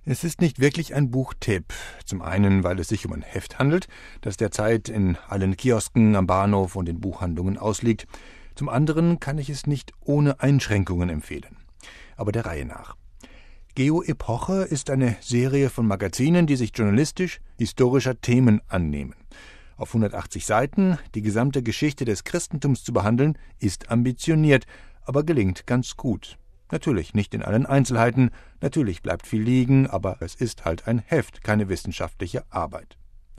Es ist nicht wirklich ein Buchtipp. Zum einen, weil es sich um ein Heft handelt, das derzeit in allen Kiosken, am Bahnhof und in Buchhandlungen ausliegt. Zum anderen kann ich es nicht ohne Einschränkungen empfehlen. Aber der Reihe nach. Geo-Epoche ist eine Serie von Magazinen, die sich journalistisch-historischer Themen annehmen. Auf 180 Seiten die gesamte Geschichte des Christentums zu behandeln, ist ambitioniert, aber gelingt ganz gut. Natürlich nicht in allen Einzelheiten, natürlich bleibt viel liegen, aber es ist halt ein Heft, keine wissenschaftliche Arbeit.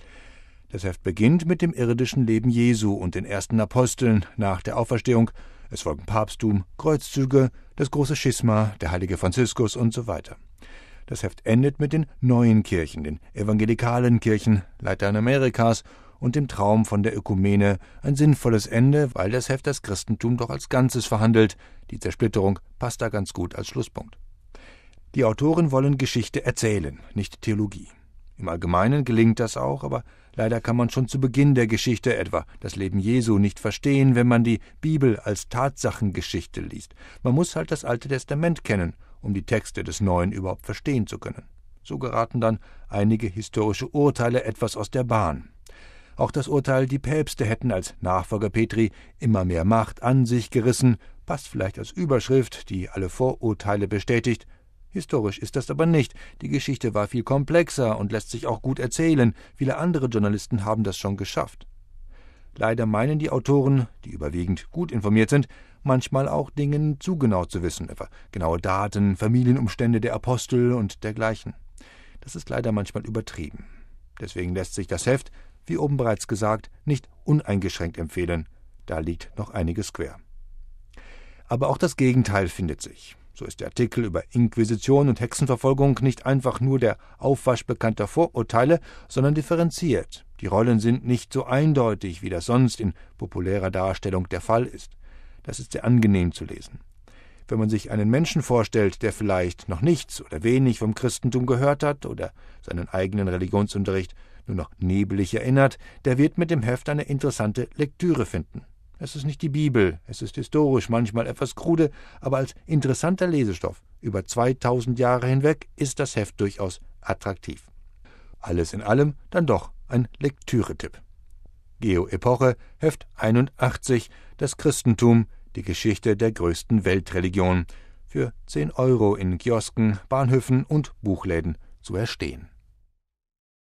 Das Heft beginnt mit dem irdischen Leben Jesu und den ersten Aposteln nach der Auferstehung. Es folgen Papsttum, Kreuzzüge, das große Schisma, der heilige Franziskus und so weiter. Das Heft endet mit den neuen Kirchen, den evangelikalen Kirchen Lateinamerikas und dem Traum von der Ökumene, ein sinnvolles Ende, weil das Heft das Christentum doch als Ganzes verhandelt. Die Zersplitterung passt da ganz gut als Schlusspunkt. Die Autoren wollen Geschichte erzählen, nicht Theologie. Im Allgemeinen gelingt das auch, aber leider kann man schon zu Beginn der Geschichte etwa das Leben Jesu nicht verstehen, wenn man die Bibel als Tatsachengeschichte liest. Man muss halt das Alte Testament kennen, um die Texte des Neuen überhaupt verstehen zu können. So geraten dann einige historische Urteile etwas aus der Bahn. Auch das Urteil, die Päpste hätten als Nachfolger Petri immer mehr Macht an sich gerissen, passt vielleicht als Überschrift, die alle Vorurteile bestätigt. Historisch ist das aber nicht. Die Geschichte war viel komplexer und lässt sich auch gut erzählen. Viele andere Journalisten haben das schon geschafft. Leider meinen die Autoren, die überwiegend gut informiert sind, manchmal auch Dinge zu genau zu wissen, etwa genaue Daten, Familienumstände der Apostel und dergleichen. Das ist leider manchmal übertrieben. Deswegen lässt sich das Heft, wie oben bereits gesagt, nicht uneingeschränkt empfehlen. Da liegt noch einiges quer. Aber auch das Gegenteil findet sich. So ist der Artikel über Inquisition und Hexenverfolgung nicht einfach nur der Aufwasch bekannter Vorurteile, sondern differenziert. Die Rollen sind nicht so eindeutig, wie das sonst in populärer Darstellung der Fall ist. Das ist sehr angenehm zu lesen. Wenn man sich einen Menschen vorstellt, der vielleicht noch nichts oder wenig vom Christentum gehört hat oder seinen eigenen Religionsunterricht nur noch nebelig erinnert, der wird mit dem Heft eine interessante Lektüre finden. Es ist nicht die Bibel, es ist historisch manchmal etwas krude, aber als interessanter Lesestoff über 2000 Jahre hinweg ist das Heft durchaus attraktiv. Alles in allem dann doch ein Lektüretipp. Geo-Epoche, Heft 81, das Christentum, die Geschichte der größten Weltreligion, für 10 € in Kiosken, Bahnhöfen und Buchläden zu erstehen.